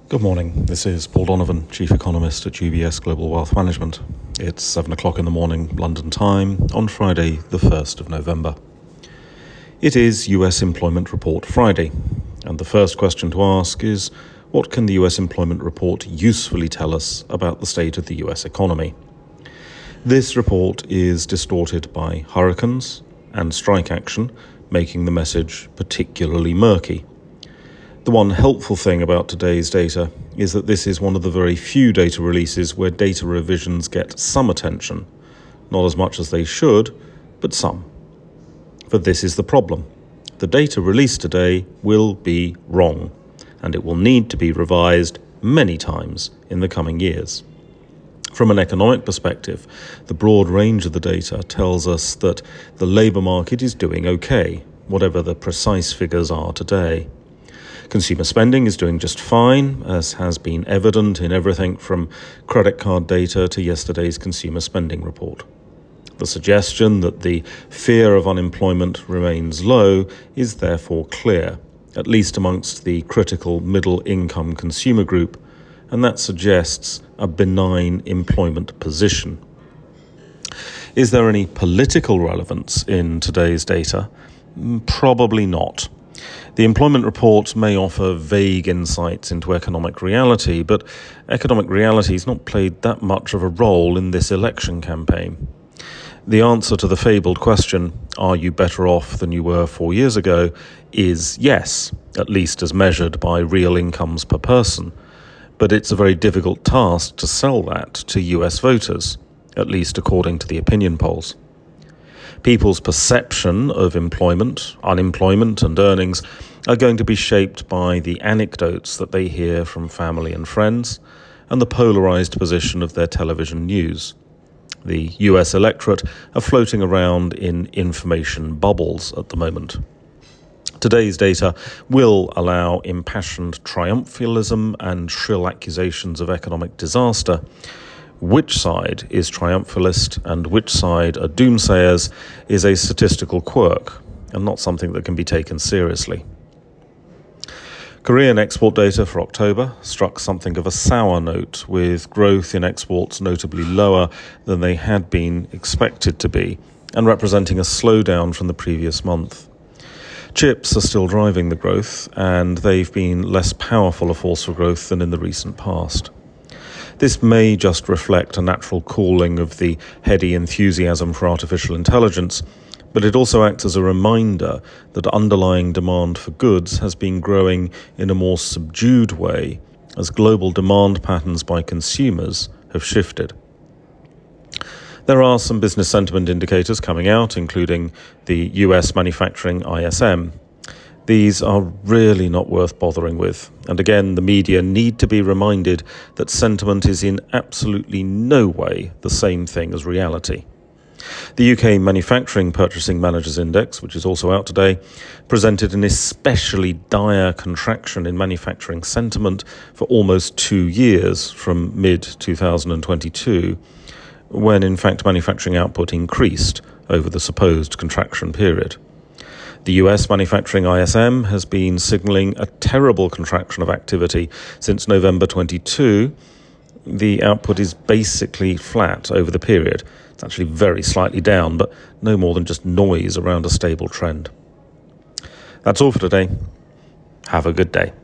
Good morning. This is Paul Donovan, Chief Economist at UBS Global Wealth Management. It's 7 o'clock in the morning, London time, on Friday, the 1st of November. It is US Employment Report Friday, and the first question to ask is, what can the US Employment Report usefully tell us about the state of the US economy? This report is distorted by hurricanes and strike action, making the message particularly murky. The one helpful thing about today's data is that this is one of the very few data releases where data revisions get some attention. Not as much as they should, but some. For this is the problem. The data released today will be wrong, and it will need to be revised many times in the coming years. From an economic perspective, the broad range of the data tells us that the labour market is doing okay, whatever the precise figures are today. Consumer spending is doing just fine, as has been evident in everything from credit card data to yesterday's consumer spending report. The suggestion that the fear of unemployment remains low is therefore clear, at least amongst the critical middle-income consumer group, and that suggests a benign employment position. Is there any political relevance in today's data? Probably not. The employment report may offer vague insights into economic reality, but economic reality has not played that much of a role in this election campaign. The answer to the fabled question, are you better off than you were 4 years ago, is yes, at least as measured by real incomes per person. But it's a very difficult task to sell that to US voters, at least according to the opinion polls. People's perception of employment, unemployment and earnings are going to be shaped by the anecdotes that they hear from family and friends and the polarised position of their television news. The US electorate are floating around in information bubbles at the moment. Today's data will allow impassioned triumphalism and shrill accusations of economic disaster. Which side is triumphalist and which side are doomsayers is a statistical quirk and not something that can be taken seriously. Korean export data for October struck something of a sour note, with growth in exports notably lower than they had been expected to be and representing a slowdown from the previous month. Chips are still driving the growth, and they've been less powerful a force for growth than in the recent past. This may just reflect a natural cooling of the heady enthusiasm for artificial intelligence, but it also acts as a reminder that underlying demand for goods has been growing in a more subdued way as global demand patterns by consumers have shifted. There are some business sentiment indicators coming out, including the US manufacturing ISM. These are really not worth bothering with. And again, the media need to be reminded that sentiment is in absolutely no way the same thing as reality. The UK Manufacturing Purchasing Managers Index, which is also out today, presented an especially dire contraction in manufacturing sentiment for almost 2 years from mid-2022, when in fact manufacturing output increased over the supposed contraction period. The US manufacturing ISM has been signalling a terrible contraction of activity since November 22. The output is basically flat over the period. It's actually very slightly down, but no more than just noise around a stable trend. That's all for today. Have a good day.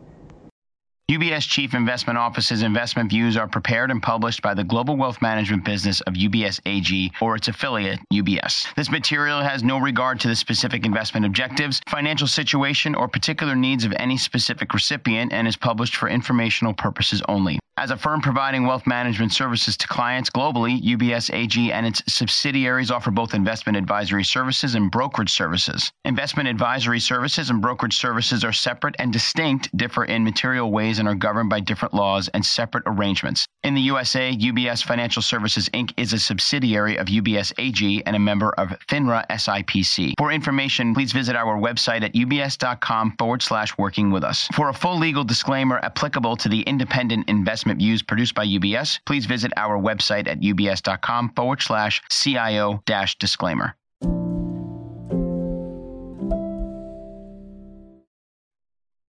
UBS Chief Investment Office's investment views are prepared and published by the global wealth management business of UBS AG or its affiliate, UBS. This material has no regard to the specific investment objectives, financial situation, or particular needs of any specific recipient and is published for informational purposes only. As a firm providing wealth management services to clients globally, UBS AG and its subsidiaries offer both investment advisory services and brokerage services. Investment advisory services and brokerage services are separate and distinct, differ in material ways, and are governed by different laws and separate arrangements. In the USA, UBS Financial Services Inc. is a subsidiary of UBS AG and a member of FINRA SIPC. For information, please visit our website at ubs.com/working with us. For a full legal disclaimer applicable to the independent investment views produced by UBS, please visit our website at ubs.com/CIO-disclaimer.